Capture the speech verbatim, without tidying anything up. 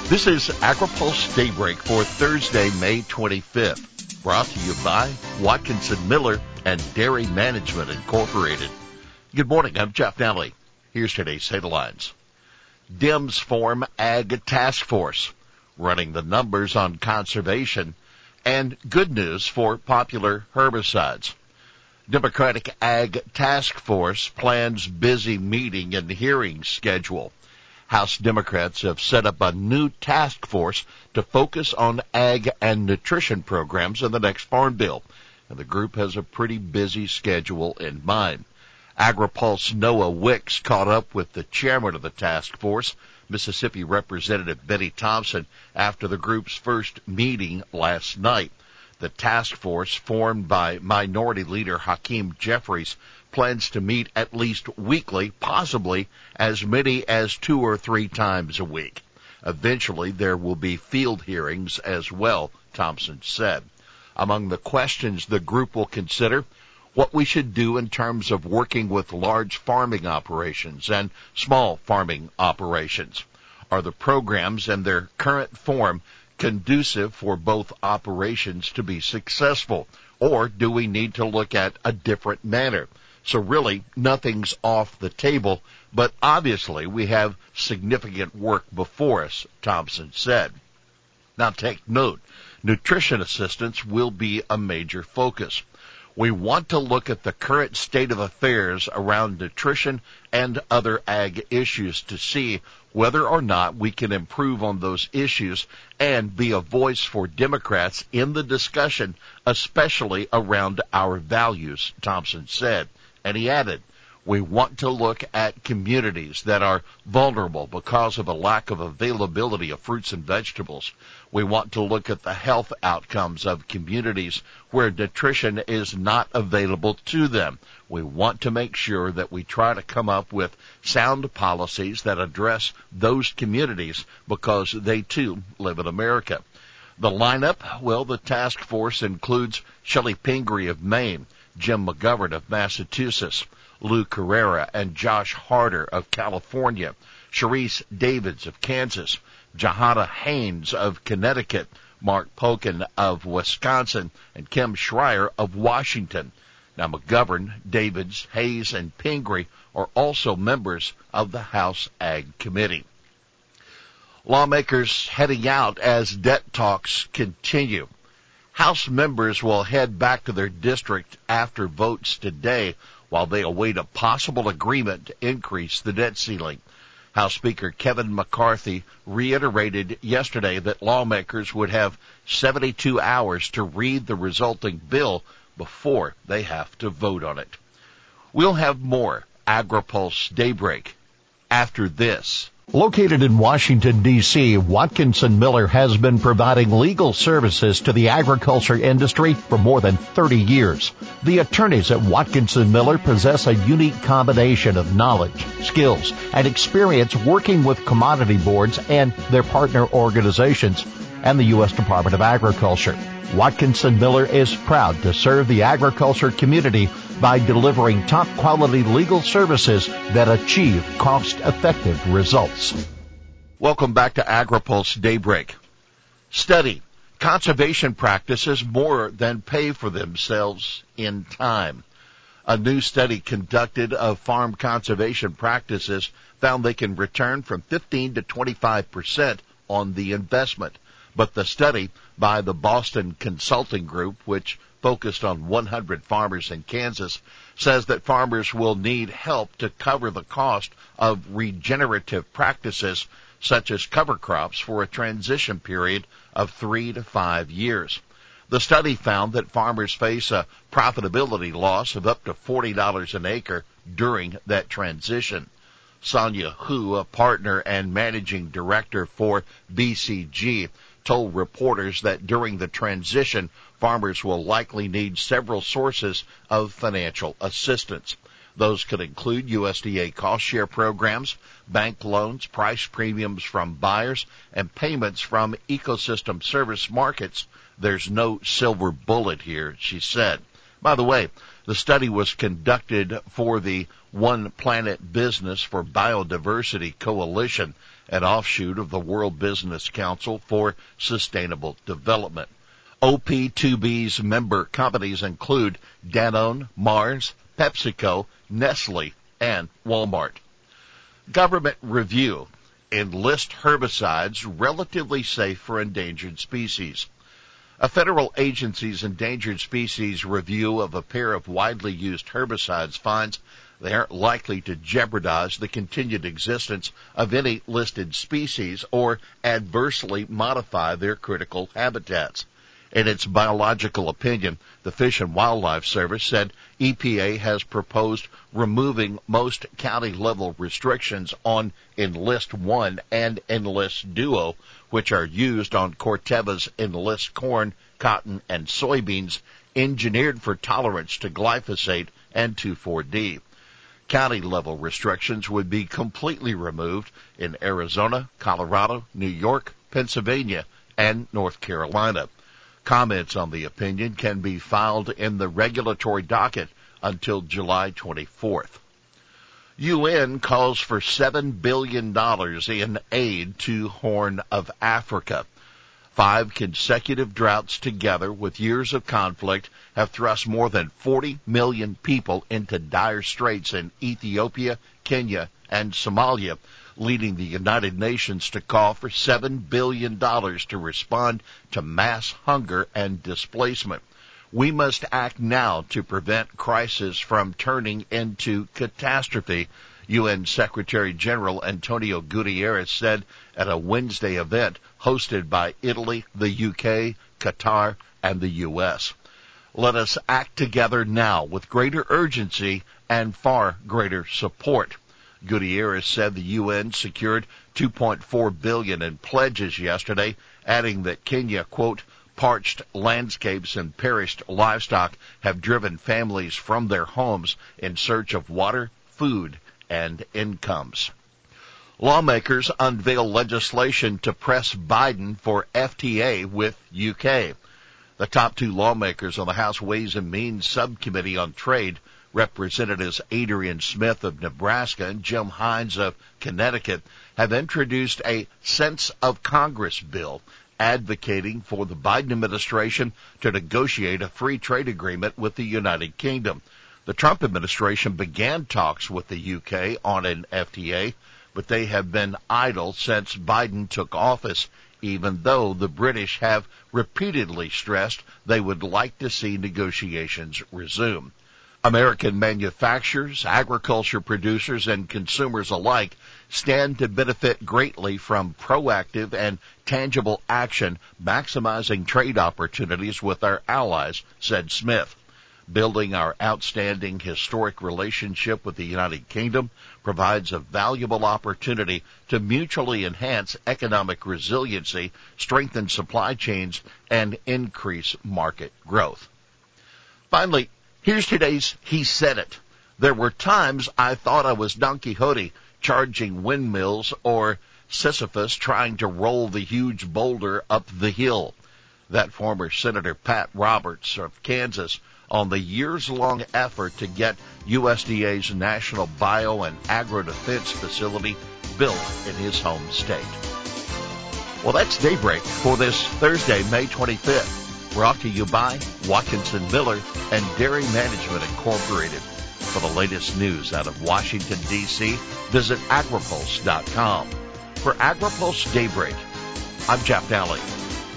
This is AgriPulse Daybreak for Thursday, May twenty-fifth, brought to you by Watkinson Miller and Dairy Management Incorporated. Good morning, I'm Jeff Nally. Here's today's headlines. Dems form Ag Task Force, running the numbers on conservation, and good news for popular herbicides. Democratic Ag Task Force plans busy meeting and hearing schedule. House Democrats have set up a new task force to focus on ag and nutrition programs in the next farm bill, and the group has a pretty busy schedule in mind. AgriPulse Noah Wicks caught up with the chairman of the task force, Mississippi Representative Benny Thompson, after the group's first meeting last night. The task force, formed by Minority Leader Hakeem Jeffries, plans to meet at least weekly, possibly as many as two or three times a week. Eventually, there will be field hearings as well, Thompson said. Among the questions the group will consider, what we should do in terms of working with large farming operations and small farming operations. Are the programs in their current form conducive for both operations to be successful, or do we need to look at a different manner? So really, nothing's off the table, but obviously we have significant work before us, Thompson said. Now take note, nutrition assistance will be a major focus. We want to look at the current state of affairs around nutrition and other ag issues to see whether or not we can improve on those issues and be a voice for Democrats in the discussion, especially around our values, Thompson said. And he added, we want to look at communities that are vulnerable because of a lack of availability of fruits and vegetables. We want to look at the health outcomes of communities where nutrition is not available to them. We want to make sure that we try to come up with sound policies that address those communities because they too live in America. The lineup, well, the task force includes Shelley Pingree of Maine, Jim McGovern of Massachusetts, Lou Carrera and Josh Harder of California, Sharice Davids of Kansas, Johanna Haynes of Connecticut, Mark Pocan of Wisconsin, and Kim Schreier of Washington. Now, McGovern, Davids, Hayes, and Pingree are also members of the House Ag Committee. Lawmakers heading out as debt talks continue. House members will head back to their district after votes today while they await a possible agreement to increase the debt ceiling. House Speaker Kevin McCarthy reiterated yesterday that lawmakers would have seventy-two hours to read the resulting bill before they have to vote on it. We'll have more AgriPulse Daybreak after this. Located in Washington, D C, Watkinson Miller has been providing legal services to the agriculture industry for more than thirty years. The attorneys at Watkinson Miller possess a unique combination of knowledge, skills, and experience working with commodity boards and their partner organizations and the U S Department of Agriculture. Watkinson Miller is proud to serve the agriculture community by delivering top-quality legal services that achieve cost-effective results. Welcome back to AgriPulse Daybreak. Study. Conservation practices more than pay for themselves in time. A new study conducted of farm conservation practices found they can return from fifteen to twenty-five percent on the investment. But the study by the Boston Consulting Group, which focused on one hundred farmers in Kansas, says that farmers will need help to cover the cost of regenerative practices such as cover crops for a transition period of three to five years. The study found that farmers face a profitability loss of up to forty dollars an acre during that transition. Sonia Hu, a partner and managing director for B C G, told reporters that during the transition, farmers will likely need several sources of financial assistance. Those could include U S D A cost share programs, bank loans, price premiums from buyers, and payments from ecosystem service markets. There's no silver bullet here, she said. By the way, the study was conducted for the One Planet Business for Biodiversity Coalition an offshoot of the World Business Council for Sustainable Development. O P two B's member companies include Danone, Mars, PepsiCo, Nestle, and Walmart. Government review. Enlist herbicides relatively safe for endangered species. A federal agency's endangered species review of a pair of widely used herbicides finds they aren't likely to jeopardize the continued existence of any listed species or adversely modify their critical habitats. In its biological opinion, the Fish and Wildlife Service said E P A has proposed removing most county-level restrictions on Enlist one and Enlist Duo, which are used on Corteva's Enlist corn, cotton, and soybeans, engineered for tolerance to glyphosate and two four D. County-level restrictions would be completely removed in Arizona, Colorado, New York, Pennsylvania, and North Carolina. Comments on the opinion can be filed in the regulatory docket until July twenty-fourth. U N calls for seven billion dollars in aid to Horn of Africa. Five consecutive droughts together with years of conflict have thrust more than forty million people into dire straits in Ethiopia, Kenya, and Somalia, leading the United Nations to call for seven billion dollars to respond to mass hunger and displacement. We must act now to prevent crisis from turning into catastrophe, U N Secretary General Antonio Guterres said at a Wednesday event hosted by Italy, the U K, Qatar, and the U S. Let us act together now with greater urgency and far greater support. Guterres said the U N secured two point four billion dollars in pledges yesterday, adding that Kenya, quote, parched landscapes and perished livestock have driven families from their homes in search of water, food, and incomes. Lawmakers unveil legislation to press Biden for F T A with U K. The top two lawmakers on the House Ways and Means Subcommittee on Trade, Representatives Adrian Smith of Nebraska and Jim Hines of Connecticut, have introduced a Sense of Congress bill advocating for the Biden administration to negotiate a free trade agreement with the United Kingdom. The Trump administration began talks with the U K on an F T A, but they have been idle since Biden took office, even though the British have repeatedly stressed they would like to see negotiations resume. American manufacturers, agriculture producers, and consumers alike stand to benefit greatly from proactive and tangible action maximizing trade opportunities with our allies, said Smith. Building our outstanding historic relationship with the United Kingdom provides a valuable opportunity to mutually enhance economic resiliency, strengthen supply chains, and increase market growth. Finally, here's today's He Said It. There were times I thought I was Don Quixote charging windmills or Sisyphus trying to roll the huge boulder up the hill. That former Senator Pat Roberts of Kansas on the years-long effort to get U S D A's National Bio and Agro Defense Facility built in his home state. Well, that's Daybreak for this Thursday, May twenty-fifth. Brought to you by Watkinson Miller and Dairy Management Incorporated. For the latest news out of Washington, D C, visit agripulse dot com. For AgriPulse Daybreak, I'm Jeff Dowling.